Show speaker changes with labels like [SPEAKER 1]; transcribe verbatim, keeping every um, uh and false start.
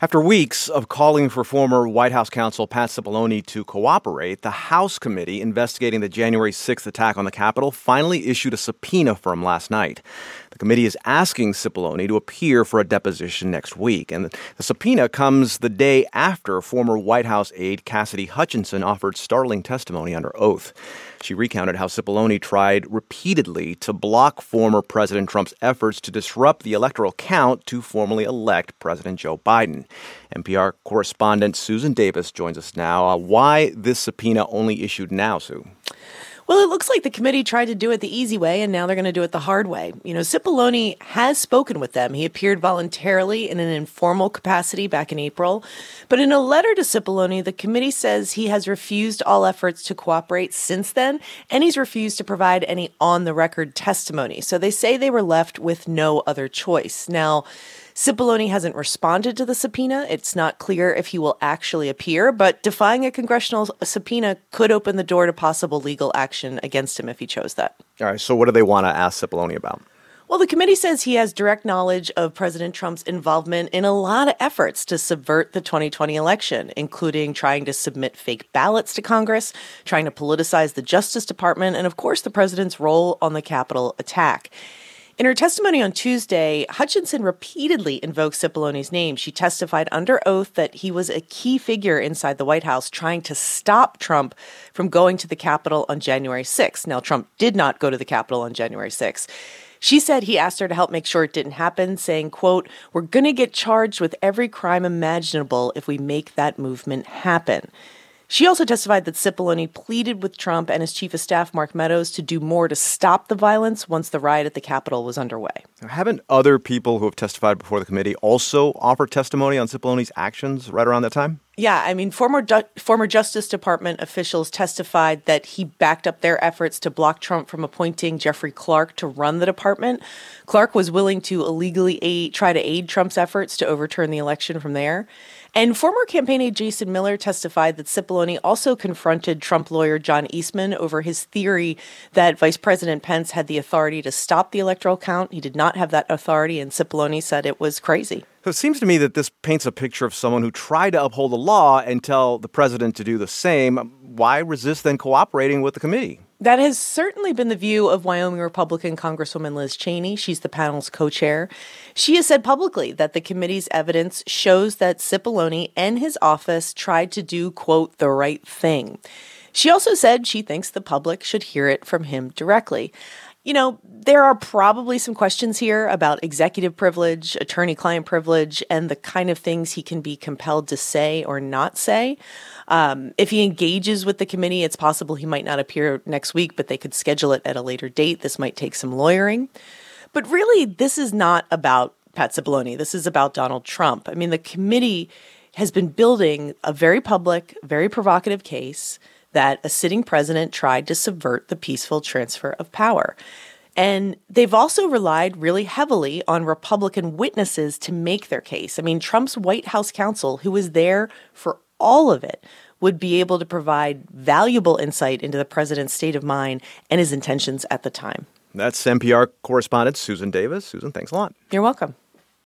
[SPEAKER 1] After weeks of calling for former White House counsel Pat Cipollone to cooperate, the House committee investigating the January sixth attack on the Capitol finally issued a subpoena for him last night. The committee is asking Cipollone to appear for a deposition next week. And the subpoena comes the day after former White House aide Cassidy Hutchinson offered startling testimony under oath. She recounted how Cipollone tried repeatedly to block former President Trump's efforts to disrupt the electoral count to formally elect President Joe Biden. N P R correspondent Susan Davis joins us now. Uh, why this subpoena only issued now, Sue?
[SPEAKER 2] Well, it looks like the committee tried to do it the easy way, and now they're going to do it the hard way. You know, Cipollone has spoken with them. He appeared voluntarily in an informal capacity back in April. But in a letter to Cipollone, the committee says he has refused all efforts to cooperate since then, and he's refused to provide any on-the-record testimony. So they say they were left with no other choice. Now, Cipollone hasn't responded to the subpoena. It's not clear if he will actually appear, but defying a congressional subpoena could open the door to possible legal action against him if he chose that.
[SPEAKER 1] All right, so what do they want to ask Cipollone about?
[SPEAKER 2] Well, the committee says he has direct knowledge of President Trump's involvement in a lot of efforts to subvert the twenty twenty election, including trying to submit fake ballots to Congress, trying to politicize the Justice Department, and, of course, the president's role on the Capitol attack. In her testimony on Tuesday, Hutchinson repeatedly invoked Cipollone's name. She testified under oath that he was a key figure inside the White House trying to stop Trump from going to the Capitol on January sixth. Now, Trump did not go to the Capitol on January sixth. She said he asked her to help make sure it didn't happen, saying, quote, "We're going to get charged with every crime imaginable if we make that movement happen." She also testified that Cipollone pleaded with Trump and his chief of staff, Mark Meadows, to do more to stop the violence once the riot at the Capitol was underway.
[SPEAKER 1] Haven't other people who have testified before the committee also offered testimony on Cipollone's actions right around that time?
[SPEAKER 2] Yeah, I mean, former ju- former Justice Department officials testified that he backed up their efforts to block Trump from appointing Jeffrey Clark to run the department. Clark was willing to illegally aid, try to aid Trump's efforts to overturn the election from there. And former campaign aide Jason Miller testified that Cipollone also confronted Trump lawyer John Eastman over his theory that Vice President Pence had the authority to stop the electoral count. He did not have that authority, and Cipollone said it was crazy.
[SPEAKER 1] So it seems to me that this paints a picture of someone who tried to uphold the law and tell the president to do the same. Why resist then cooperating with the committee?
[SPEAKER 2] That has certainly been the view of Wyoming Republican Congresswoman Liz Cheney. She's the panel's co-chair. She has said publicly that the committee's evidence shows that Cipollone and his office tried to do, quote, the right thing. She also said she thinks the public should hear it from him directly. You know, there are probably some questions here about executive privilege, attorney-client privilege, and the kind of things he can be compelled to say or not say. Um, if he engages with the committee, it's possible he might not appear next week, but they could schedule it at a later date. This might take some lawyering. But really, this is not about Pat Cipollone. This is about Donald Trump. I mean, the committee has been building a very public, very provocative case that a sitting president tried to subvert the peaceful transfer of power. And they've also relied really heavily on Republican witnesses to make their case. I mean, Trump's White House counsel, who was there for all of it, would be able to provide valuable insight into the president's state of mind and his intentions at the time.
[SPEAKER 1] That's N P R correspondent Susan Davis. Susan, thanks a lot.
[SPEAKER 2] You're welcome.